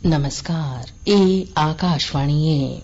नमस्कार, ये आकाशवाणी है।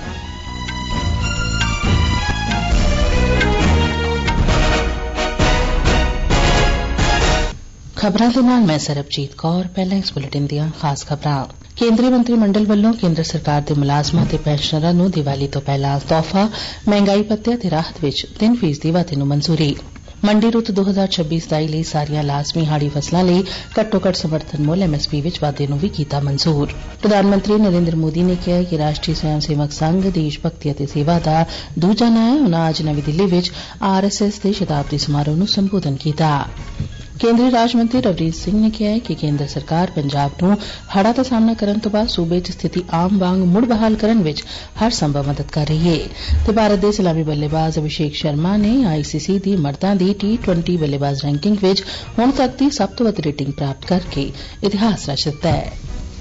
खबरां दे नाल मैं सरबजीत कौर। पहले इस बुलेटिन दियां खास खबरां। केंद्रीय मंत्रिमंडल ਵੱਲੋਂ ਕੇਂਦਰ ਸਰਕਾਰ ਦੇ ਮੁਲਾਜ਼ਮਾਂ ਤੇ ਪੈਨਸ਼ਨਰਾਂ ਨੂੰ ਦੀਵਾਲੀ ਤੋਂ ਪਹਿਲਾਂ ਤੋਹਫਾ ਮਹਿੰਗਾਈ ਭੱਤੇ ਤੇ ਰਾਹਤ ਵਿੱਚ 3% ਵਾਧੇ ਨੂੰ ਮਨਜ਼ੂਰੀ। ਮੰਡੀ ਰੁੱਤ 2026-27 ਲਈ ਸਾਰੀਆਂ ਲਾਜ਼ਮੀ ਹਾੜੀ ਫਸਲਾਂ ਲਈ ਘੱਟੋ-ਘੱਟ ਸਮਰਥਨ ਮੁੱਲ MSP ਵਿੱਚ ਵਾਧੇ ਨੂੰ ਵੀ ਕੀਤਾ ਮਨਜ਼ੂਰ। ਪ੍ਰਧਾਨ ਮੰਤਰੀ ਨਰਿੰਦਰ ਮੋਦੀ ਨੇ ਕਿਹਾ ਕਿ ਰਾਸ਼ਟਰੀ ਸਵੈਮ ਸੇਵਕ ਸੰਘ ਦੇਸ਼ ਭਗਤੀ ਅਤੇ ਸੇਵਾ ਦਾ ਦੂਜਾ ਨਾਂ ਹੈ। ਉਨ੍ਹਾਂ ਅੱਜ ਨਵੀਂ ਦਿੱਲੀ ਵਿੱਚ RSS ਦੇ ਸ਼ਤਾਬਦੀ ਸਮਾਰੋਹ ਨੂੰ ਸੰਬੋਧਨ ਕੀਤਾ। ਕੇਂਦਰੀ ਰਾਜ ਮੰਤਰੀ ਰਵਨੀਤ ਸਿੰਘ ਨੇ ਕਿਹਾ ਹੈ ਕਿ ਕੇਂਦਰ ਸਰਕਾਰ ਪੰਜਾਬ ਨੂੰ ਹੜ੍ਹਾਂ ਦਾ ਸਾਹਮਣਾ ਕਰਨ ਤੋਂ ਬਾਅਦ ਸੂਬੇ 'ਚ ਸਥਿਤੀ ਆਮ ਵਾਂਗ ਮੁੜ ਬਹਾਲ ਕਰਨ ਵਿੱਚ ਹਰ ਸੰਭਵ ਮਦਦ ਕਰ ਰਹੀ ਹੈ ਤੇ ਭਾਰਤ ਦੇ ਸਲਾਮੀ ਬੱਲੇਬਾਜ਼ ਅਭਿਸ਼ੇਕ ਸ਼ਰਮਾ ਨੇ ICC ਦੀ ਮਰਦਾਂ ਦੀ T20 ਬੱਲੇਬਾਜ਼ ਰੈਂਕਿੰਗ ਵਿੱਚ ਹੁਣ ਤੱਕ ਦੀ ਸਭ ਤੋਂ ਵੱਧ ਰੇਟਿੰਗ ਪ੍ਰਾਪਤ ਕਰਕੇ ਇਤਿਹਾਸ ਰਚ ਦਿੱਤਾ ਹੈ।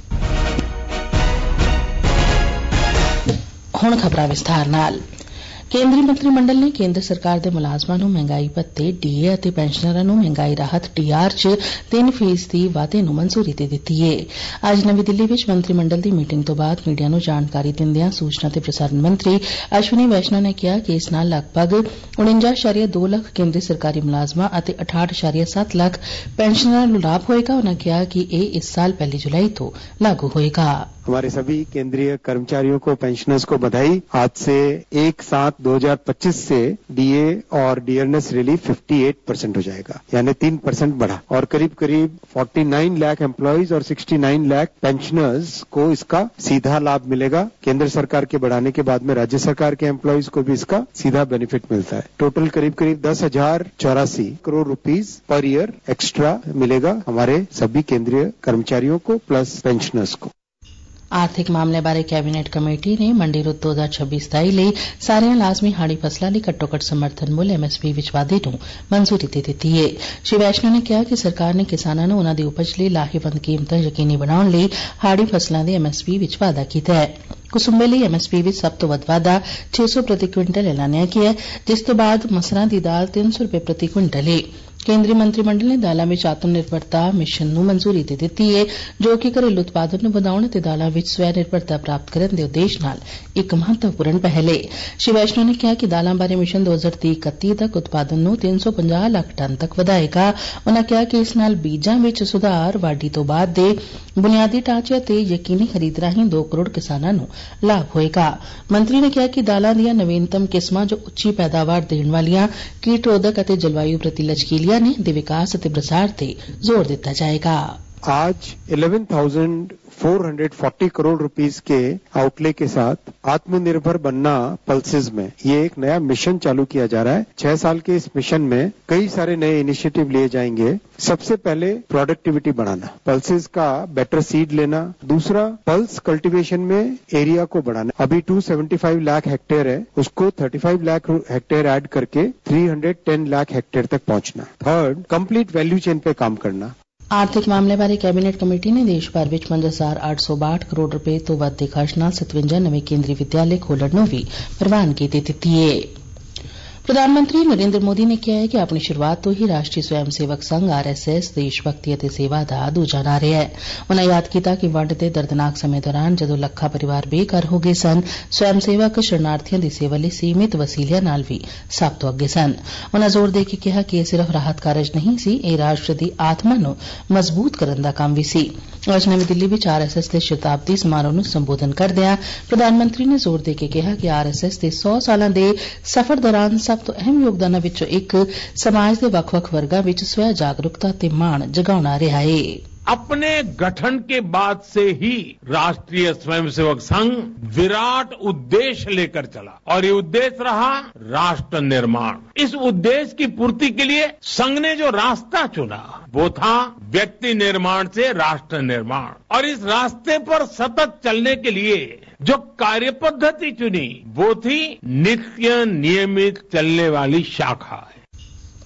ਹੁਣ ਖਬਰਾਂ ਵਿਸਥਾਰ ਨਾਲ। ਕੇਂਦਰੀ ਮੰਤਰੀ ਮੰਡਲ ਨੇ ਕੇਂਦਰ ਸਰਕਾਰ ਦੇ ਮੁਲਾਜ਼ਮਾਂ ਨੂੰ ਮਹਿੰਗਾਈ ਭੱਤੇ DA ਅਤੇ ਪੈਨਸ਼ਨਰਾਂ ਨੂੰ ਮਹਿੰਗਾਈ ਰਾਹਤ DR 'ਚ 3% ਵਾਧੇ ਨੂੰ ਮਨਜ਼ੂਰੀ ਦੇ ਦਿੱਤੀ ਹੈ। ਅੱਜ ਨਵੀਂ ਦਿੱਲੀ ਵਿੱਚ ਮੰਤਰੀ ਮੰਡਲ ਦੀ ਮੀਟਿੰਗ ਤੋਂ ਬਾਅਦ ਮੀਡੀਆ ਨੂੰ ਜਾਣਕਾਰੀ ਦਿੰਦਿਆਂ ਸੂਚਨਾ ਤੇ ਪ੍ਰਸਾਰਣ ਮੰਤਰੀ ਅਸ਼ਵਨੀ ਵੈਸ਼ਨਵ ਨੇ ਕਿਹਾ ਕਿ ਇਸ ਨਾਲ ਲਗਭਗ 49.2 ਲੱਖ ਕੇਂਦਰੀ ਸਰਕਾਰੀ ਮੁਲਾਜ਼ਮਾਂ ਅਤੇ 68.7 ਲੱਖ ਪੈਨਸ਼ਨਰਾਂ ਨੂੰ ਲਾਭ ਹੋਏਗਾ। ਉਨ੍ਹਾਂ ਕਿਹਾ ਕਿ ਇਹ ਇਸ ਸਾਲ 1 जुलाई ਤੋਂ लागू होएगा। हमारे सभी केंद्रीय कर्मचारियों को, पेंशनर्स को बधाई। आज से 1/7/2025 से DA और डियरनेस रिलीफ 58% हो जाएगा, यानी 3% बढ़ा और करीब 49 लाख एम्प्लॉइज और 69 लाख पेंशनर्स को इसका सीधा लाभ मिलेगा। केंद्र सरकार के बढ़ाने के बाद में राज्य सरकार के एम्प्लॉइज को भी इसका सीधा बेनिफिट मिलता है। टोटल करीब 10,084 crore rupees per year extra मिलेगा हमारे सभी केंद्रीय कर्मचारियों को प्लस पेंशनर्स को। ਆਰਥਿਕ ਮਾਮਲੇ ਬਾਰੇ ਕੈਬਨਿਟ ਕਮੇਟੀ ਨੇ ਮੰਡੀ ਰੁੱਤ 2026-27 ਲਈ ਸਾਰੀਆਂ ਲਾਜ਼ਮੀ ਹਾੜੀ ਫਸਲਾਂ ਲਈ ਘੱਟੋ-ਘੱਟ ਸਮਰਥਨ ਮੁੱਲ MSP ਵਿੱਚ ਵਾਧੇ ਨੂੰ ਮਨਜ਼ੂਰੀ ਦੇ ਦਿੱਤੀ ਹੈ। ਸ਼੍ਰੀ ਵੈਸ਼ਨਵ ਨੇ ਕਿਹਾ ਕਿ ਸਰਕਾਰ ਨੇ ਕਿਸਾਨਾਂ ਨੂੰ ਉਨ੍ਹਾਂ ਦੀ ਉਪਜ ਲਈ ਲਾਹੇਵੰਦ ਕੀਮਤਾਂ ਯਕੀਨੀ ਬਣਾਉਣ ਲਈ ਹਾੜੀ ਫਸਲਾਂ ਦੇ MSP ਵਿੱਚ ਵਾਧਾ ਕੀਤਾ ਹੈ। ਕੁਸੁੰਬੇ ਲਈ MSP ਵਿੱਚ ਸਭ ਤੋਂ ਵੱਧ ਵਾਧਾ 600 ਪ੍ਰਤੀ ਕੁਇੰਟਲ ਐਲਾਨਿਆ ਗਿਆ, ਜਿਸ ਤੋਂ ਬਾਅਦ ਮਸਰਾਂ ਦੀ ਦਾਲ 300 ਰੁਪਏ ਪ੍ਰਤੀ ਕੁਇੰਟਲ ਹੈ। ਕੇਂਦਰੀ ਮੰਤਰੀ ਮੰਡਲ ਨੇ ਦਾਲਾਂ ਵਿੱਚ ਆਤਮ ਨਿਰਭਰਤਾ ਮਿਸ਼ਨ ਨੂੰ ਮਨਜ਼ੂਰੀ ਦੇ ਦਿੱਤੀ ਹੈ, ਜੋ ਕਿ ਘਰੇਲੂ ਉਤਪਾਦਨ ਨੂੰ ਵਧਾਉਣ ਅਤੇ ਦਾਲਾਂ ਵਿੱਚ ਸਵੈ ਨਿਰਭਰਤਾ ਪ੍ਰਾਪਤ ਕਰਨ ਦੇ ਉਦੇਸ਼ ਨਾਲ ਇੱਕ ਮਹੱਤਵਪੂਰਨ ਪਹਿਲ ਹੈ। ਸ਼੍ਰੀ ਵੈਸ਼ਨਵ ਨੇ ਕਿਹਾ ਕਿ ਦਾਲਾਂ ਬਾਰੇ ਮਿਸ਼ਨ 2030-31 ਤੱਕ ਉਤਪਾਦਨ ਨੂੰ 350 ਲੱਖ ਟਨ ਤੱਕ ਵਧਾਏਗਾ। ਉਨ੍ਹਾਂ ਕਿਹਾ ਕਿ ਇਸ ਨਾਲ ਬੀਜਾਂ ਵਿੱਚ ਸੁਧਾਰ, ਵਾਢੀ ਤੋਂ ਬਾਅਦ ਦੇ ਬੁਨਿਆਦੀ ਢਾਂਚੇ ਅਤੇ ਯਕੀਨੀ ਖਰੀਦ ਰਾਹੀਂ 2 ਕਰੋੜ ਕਿਸਾਨਾਂ ਨੂੰ ਲਾਭ ਹੋਏਗਾ। ਮੰਤਰੀ ਨੇ ਕਿਹਾ ਕਿ ਦਾਲਾਂ ਦੀਆਂ ਨਵੀਨਤਮ ਕਿਸਮਾਂ ਜੋ ਉੱਚੀ ਪੈਦਾਵਾਰ ਦੇਣ ਵਾਲੀਆਂ, ਕੀਟ ਰੋਧਕ ਅਤੇ ਜਲਵਾਯੂ ਪ੍ਰਤੀ ਲਚਕੀਲੀਆਂ ਨੇ ਦੇ ਵਿਕਾਸ ਅਤੇ ਪ੍ਰਸਾਰ ਤੇ ਜ਼ੋਰ ਦਿੱਤਾ ਜਾਏਗਾ। आज 11,440 करोड़ रुपीस के आउटले के साथ आत्मनिर्भर बनना पल्सेस में ये एक नया मिशन चालू किया जा रहा है। 6 साल के इस मिशन में कई सारे नए इनिशिएटिव लिए जाएंगे। सबसे पहले प्रोडक्टिविटी बढ़ाना, पल्सेस का बेटर सीड लेना। दूसरा, पल्स कल्टीवेशन में एरिया को बढ़ाना। अभी 275 लाख हेक्टेयर है, उसको 35 लाख हेक्टेयर ऐड करके 310 लाख हेक्टेयर तक पहुंचना। थर्ड, कंप्लीट वैल्यू चेन पे काम करना। ਆਰਥਿਕ ਮਾਮਲੇ ਬਾਰੇ ਕੈਬਨਿਟ ਕਮੇਟੀ ਨੇ ਦੇਸ਼ ਭਰ ਵਿੱਚ 5,862 ਕਰੋੜ ਰੁਪਏ ਤੋਂ ਵੱਧ ਦੇ ਖਰਚ ਨਾਲ 57 ਨਵੇਂ ਕੇਂਦਰੀ ਵਿਦਿਆਲੇ ਖੋਲ੍ਹਣ ਨੂੰ ਵੀ ਪ੍ਰਵਾਨਗੀ ਦੇ ਦਿੱਤੀ ਹੈ। ਪ੍ਰਧਾਨ ਮੰਤਰੀ ਨਰਿੰਦਰ ਮੋਦੀ ਨੇ ਕਿਹਾ ਹੈ ਕਿ ਆਪਣੀ ਸ਼ੁਰੂਆਤ ਤੋਂ ਹੀ ਰਾਸ਼ਟਰੀ ਸਵੈਮ ਸੇਵਕ ਸੰਘ RSS ਦੇਸ਼ ਭਗਤੀ ਅਤੇ ਸੇਵਾ ਦਾ ਦੂਜਾ ਨਾਂ ਰਿਹਾ ਹੈ। ਉਨ੍ਹਾਂ ਯਾਦ ਕੀਤਾ ਕਿ ਵੰਡ ਦੇ ਦਰਦਨਾਕ ਸਮੇਂ ਦੌਰਾਨ ਜਦੋਂ ਲੱਖਾਂ ਪਰਿਵਾਰ ਬੇਘਰ ਹੋ ਗਏ ਸਨ, ਸਵੈਮ ਸੇਵਕ ਸ਼ਰਨਾਰਥੀਆਂ ਦੀ ਸੇਵਾ ਲਈ ਸੀਮਿਤ ਵਸੀਲਿਆਂ ਨਾਲ ਵੀ ਸਭ ਤੋਂ ਅੱਗੇ ਸਨ। ਉਨ੍ਹਾਂ ਜ਼ੋਰ ਦੇ ਕੇ ਕਿਹਾ ਕਿ ਇਹ ਸਿਰਫ ਰਾਹਤ ਕਾਰਜ ਨਹੀਂ ਸੀ, ਇਹ ਰਾਸ਼ਟਰ ਦੀ ਆਤਮਾ ਨੂੰ ਮਜ਼ਬੂਤ ਕਰਨ ਦਾ ਕੰਮ ਵੀ ਸੀ। ਅੱਜ ਨਵੀਂ ਦਿੱਲੀ ਵਿੱਚ RSS ਦੇ ਸ਼ਤਾਬਦੀ ਸਮਾਰੋਹ ਨੂੰ ਸੰਬੋਧਨ ਕਰਦਿਆਂ ਪ੍ਰਧਾਨ ਮੰਤਰੀ ਨੇ ਜ਼ੋਰ ਦੇ ਕੇ ਕਿਹਾ ਕਿ RSS ਦੇ 100 ਸਾਲਾਂ ਦੇ ਸਫ਼ਰ ਦੌਰਾਨ ਸਭ ਤੋਂ ਅਹਿਮ ਯੋਗਦਾਨਾਂ ਵਿੱਚੋਂ ਇੱਕ ਸਮਾਜ ਦੇ ਵੱਖ-ਵੱਖ ਵਰਗਾਂ ਵਿੱਚ ਸਵੈ ਜਾਗਰੂਕਤਾ ਤੇ ਮਾਣ ਜਗਾਉਣਾ ਰਿਹਾ ਹੈ। अपने गठन के बाद से ही राष्ट्रीय स्वयंसेवक संघ विराट उद्देश्य लेकर चला और ये उद्देश्य रहा राष्ट्र निर्माण। इस उद्देश्य की पूर्ति के लिए संघ ने जो रास्ता चुना वो था व्यक्ति निर्माण से राष्ट्र निर्माण, और इस रास्ते पर सतत चलने के लिए जो कार्य पद्धति चुनी वो थी नित्य नियमित चलने वाली शाखा।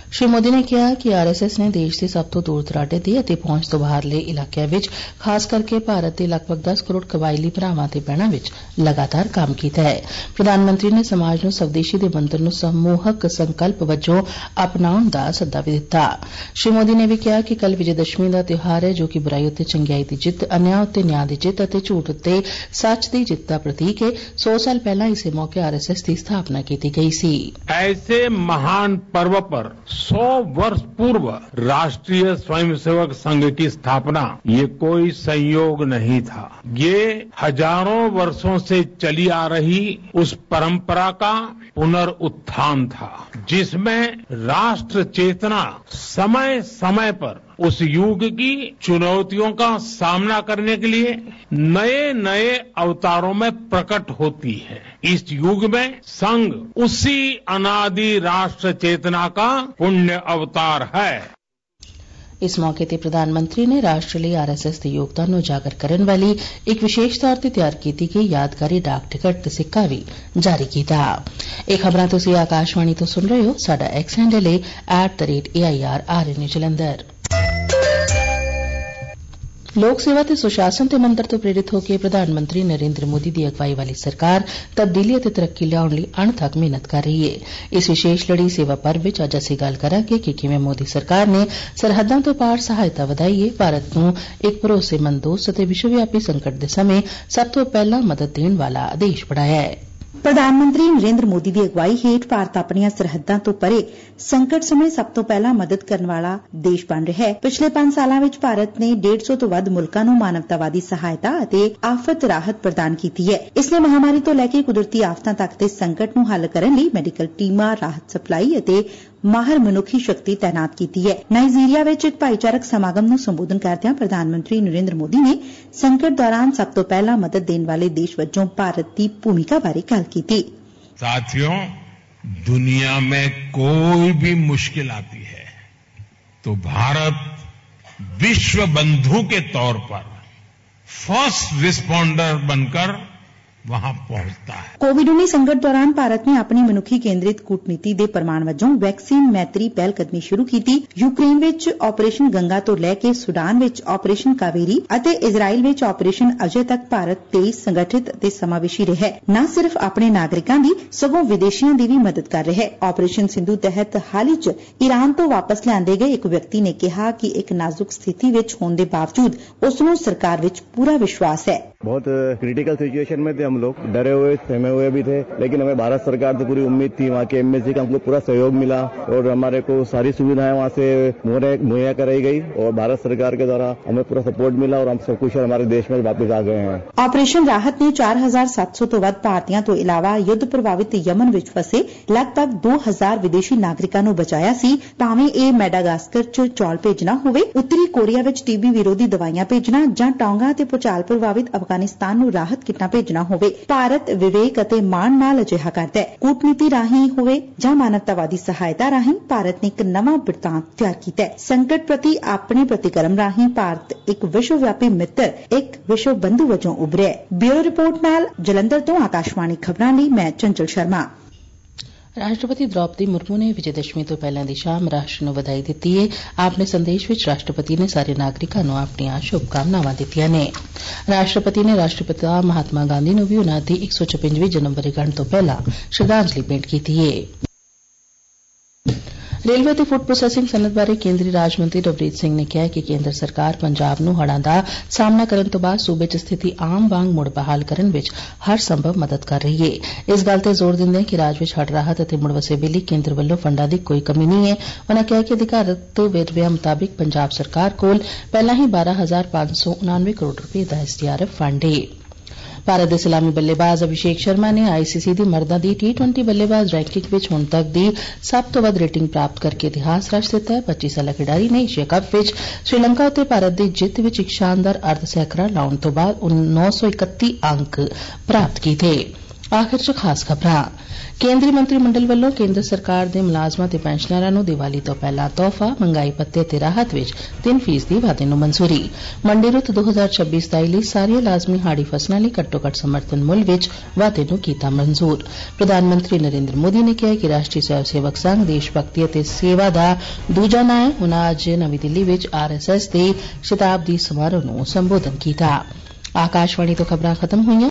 श्री मोदी ने कहा कि आरएसएस ने देश ਦੇ ਸਭ ਤੋਂ ਦੂਰ ਦਰਾਡੇ ਦੇ ਅਤੇ ਪਹੁੰਚ ਤੋਂ ਬਾਹਰਲੇ ਇਲਾਕਿਆਂ ਵਿੱਚ ਖਾਸ ਕਰਕੇ ਭਾਰਤ ਦੇ ਲਗਭਗ 10 ਕਰੋੜ ਕਬਾਇਲੀ ਭਰਾਵਾਂ ਤੇ ਭੈਣਾਂ ਵਿੱਚ ਲਗਾਤਾਰ ਕੰਮ ਕੀਤਾ ਹੈ। ਪ੍ਰਧਾਨ ਮੰਤਰੀ ਨੇ ਸਮਾਜ ਨੂੰ ਸਵਦੇਸ਼ੀ ਦੇ ਮੰਤਰ ਨੂੰ ਸਮੂਹਕ ਸੰਕਲਪ ਵਜੋਂ ਅਪਣਾਉਣ ਦਾ ਸੱਦਾ ਵੀ ਦਿੱਤਾ। श्री मोदी ने भी कहा कि कल विजयदशमी का त्योहार है जो कि बुराई उत्ते चंगियाई की जित, अन्याय उत्ते न्याय की जित और झूठ उत्ते सच की जित का प्रतीक है। 100 साल पहला इस मौके आरएसएस की स्थापना की गई सी। ऐसे महान पर्व पर 100 वर्ष पूर्व राष्ट्रीय स्वयंसेवक संघ की स्थापना ये कोई संयोग नहीं था, ये हजारों वर्षों से चली आ रही उस परंपरा का पुनरुत्थान था जिसमें राष्ट्र चेतना समय समय पर उस युग की चुनौतियों का सामना करने के लिए नए नए अवतारों में प्रकट होती है। इस युग में संघ उसी अनादि राष्ट्र चेतना का पुण्य अवतार है। इस मौके ते प्रधानमंत्री ने राष्ट्र लिए आरएसएस के योगदान को उजागर करने वाली एक विशेष तौर पर तैयार की गई यादगारी डाक टिकट ते सिक्का भी जारी किया। ਇਹ खबरां तुसीं आकाशवाणी तो सुन रहे हो। साडा एक्स हैंडल है @AIRRN जलंधर। लोक सेवा ते सुशासन ते मंत्र तो प्रेरित होकर प्रधानमंत्री नरेंद्र मोदी की अगवाई वाली सरकार तब्दीली और तरक्की लियाउण लई अणथक मेहनत कर रही है। इस विशेष लड़ी सेवा पर्व विच अज असीं गल करांगे कि किवें मोदी सरकार ने सरहदां तो पार सहायता वधाई है, भारत नूं एक भरोसेमंद दोस्त ਅਤੇ विश्वव्यापी संकट के समय सब तो पहला मदद देण वाला देश बनाया है। प्रधानमंत्री नरेंद्र मोदी की अगवाई हेठ भारत अपनियां सरहदां तो परे संकट समय सब तो पहला मदद करने वाला देश बन रहा है। पिछले 5 सालां विच भारत ने 150 तो वध मुल्कां नूं मानवतावादी सहायता ਅਤੇ आफत राहत प्रदान की है। इसने महामारी तो लैके कुदरती आफतां तक दे संकट नूं हल करन लई मैਡੀਕਲ ਟੀਮਾਂ, राहत सप्लाई ਅਤੇ माहिर मनुखी शक्ति तैनात की है। नाइजीरिया विच एक भाईचारक समागम नूं संबोधन करदिआं प्रधानमंत्री नरेंद्र मोदी ने संकट दौरान सब तो पहला मदद देने वाले देश वजों भारत की भूमिका बारे गल की। साथियों, दुनिया में कोई भी मुश्किल आती है तो भारत विश्व बंधु के तौर पर फर्स्ट रिस्पॉन्डर बनकर वहां पहुंचता है। कोविड-19 संकट दौरान भारत ने अपनी मनुखी केंद्रित कूटनीति के प्रमाण वजों वैक्सीन मैत्री पहलकदमी शुरू की। यूक्रेन विच ऑपरेशन गंगा तो लैके सूडान विच ऑपरेशन कावेरी और इजराइल विच ऑपरेशन अजय तक भारत तेज संगठित ते समावेशी रहा है। न सिर्फ अपने नागरिकों की सगों विदेशियों की भी मदद कर रहा है। ऑपरेशन सिंधु तहत हाल ही ईरान तो वापस लियाए गए एक व्यक्ति ने कहा कि एक नाजुक स्थिति विच होने के बावजूद उसनूं सरकार विच पूरा विश्वास है। बहुत क्रिटिकल सिचुएशन में थे, हम लोग डरे हुए सहमे हुए भी थे, लेकिन हमें भारत सरकार से पूरी उम्मीद थी, वहाँ के एमबेसी का हमको पूरा सहयोग मिला और हमारे को सारी सुविधाएं वहाँ से मुहैया कराई गई और भारत सरकार के द्वारा हमें पूरा सपोर्ट मिला और हम सब कुछ हमारे देश में वापस आ गए हैं। ऑपरेशन राहत ने 4700 तो वध भारतीयों तो इलावा युद्ध प्रभावित यमन विच फसे लगभग 2000 विदेशी नागरिकों को बचाया सी। भावें ये मैडागास्कर च चौल भेजना होवे, उत्तरी कोरिया विच टीबी विरोधी दवाइयां भेजना जां टोंगा ते भूचाल प्रभावित अफगानिस्तान नूं राहत किटां भेजना होवे, भारत विवेक ਅਤੇ ਮਾਣ ਨਾਲ ਅਜਿਹਾ ਕਰਦਾ ਹੈ। कूटनीति राਹੀਂ ਹੋਵੇ ਜਾਂ ਮਾਨਵਤਾਵਾਦੀ ਸਹਾਇਤਾ ਰਾਹੀਂ ਭਾਰਤ ਨੇ ਇੱਕ ਨਵਾਂ ਬਿਰਤਾਂਤ ਤਿਆਰ ਕੀਤਾ ਹੈ। ਸੰਕਟ ਪ੍ਰਤੀ ਆਪਣੇ ਪ੍ਰਤੀਕਰਮ ਰਾਹੀਂ ਭਾਰਤ ਇੱਕ ਵਿਸ਼ਵਵਿਆਪੀ ਮਿੱਤਰ, ਇੱਕ ਵਿਸ਼ਵ ਬੰਧੂ ਵਜੋਂ ਉਭਰਿਆ ਹੈ। ਬਿਊਰੋ ਰਿਪੋਰਟ ਨਾਲ ਜਲੰਧਰ ਤੋਂ ਆਕਾਸ਼ਵਾਣੀ ਖਬਰਾਂ ਲਈ ਮੈਂ ਚੰਚਲ ਸ਼ਰਮਾ। राष्ट्रपति द्रौपदी मुर्मू ने विजयदशमी तो पहले दी शाम राष्ट्र नूं वधाई दित्ती है। अपने संदेश विच राष्ट्रपति ने सारे नागरिकां नूं अपणीआं शुभकामनावां दित्तिआं ने। राष्ट्रपति ने राष्ट्रपिता महात्मा गांधी नूं भी उन्हां दी 156वीं जन्म वर्षगांठ तो पहला श्रद्धांजलि भेंट कीती है। रेलवे ते फूड प्रोसैसिंग सनत बारे केंद्रीय राज मंत्री रवनीत सिंह ने कहा कि केंद्र सरकार पंजाब नूं हड़ां दा सामना करन तो बाद सूबे च स्थिति आम वांग मुड़ बहाल करन विच हर संभव मदद कर रही है। इस गल ते जोर दिंदे कि राज विच हड़ राहत अते मुड़ वसेबे लई केंद्र वल्लों फंडां दी कोई कमी नहीं है। उन्होंने कहा कि अधिकारित वेरविਆਂ मुताबिक पंजाब सरकार कोल पहला ही 12,599 करोड़ रुपए दा SDRF फंड है। भारत के सलामी बल्लेबाज अभिषेक शर्मा ने आईसीसी की मर्दां दी T20 बल्लेबाज रैंकिंग विच हुण तक दी सब तो वध रेटिंग प्राप्त करके इतिहास रच दिता है। 25 साला खिडारी ने एशिया कप विच श्रीलंका उत्ते भारत की जित विच एक शानदार अर्ध सैकड़ा लाउण तो बाद 931 अंक प्राप्त किए। आखिर च खास खबरां केंद्रीय मंत्रिमंडल ਵੱਲੋਂ ਕੇਂਦਰ ਸਰਕਾਰ ਦੇ ਮੁਲਾਜ਼ਮਾਂ ਤੇ ਪੈਨਸ਼ਨਰਾਂ ਨੂੰ ਦੀਵਾਲੀ ਤੋਂ ਪਹਿਲਾਂ ਤੋਹਫਾ ਮੰਗਾਈ ਭੱਤੇ ਤੇ ਰਾਹਤ ਵਿੱਚ 3% ਵਾਧੇ ਨੂੰ ਮਨਜ਼ੂਰੀ ਮੰਡੀ ਰੁੱਤ 2026-27 ਲਈ ਸਾਰੀਆਂ ਲਾਜ਼ਮੀ ਹਾੜੀ ਫਸਲਾਂ ਲਈ ਘੱਟੋ-ਘੱਟ ਸਮਰਥਨ ਮੁੱਲ ਵਿੱਚ ਵਾਧੇ ਨੂੰ ਕੀਤਾ ਮਨਜ਼ੂਰ ਪ੍ਰਧਾਨ ਮੰਤਰੀ ਨਰਿੰਦਰ ਮੋਦੀ ਨੇ ਕਿਹਾ ਕਿ ਰਾਸ਼ਟਰੀ ਸਵੈ ਸੇਵਕ ਸੰਘ ਦੇਸ਼ ਭਗਤੀ ਅਤੇ ਸੇਵਾ ਦਾ ਦੂਜਾ ਨਾਂ ਹੈ ਉਨ੍ਹਾਂ ਅੱਜ ਨਵੀਂ ਦਿੱਲੀ ਵਿੱਚ RSS ਦੇ ਸ਼ਤਾਬਦੀ ਸਮਾਰੋਹ ਨੂੰ ਸੰਬੋਧਨ ਕੀਤਾ ਆਕਾਸ਼ਵਾਣੀ ਤੋਂ ਖਬਰਾਂ ਖਤਮ ਹੋਈਆਂ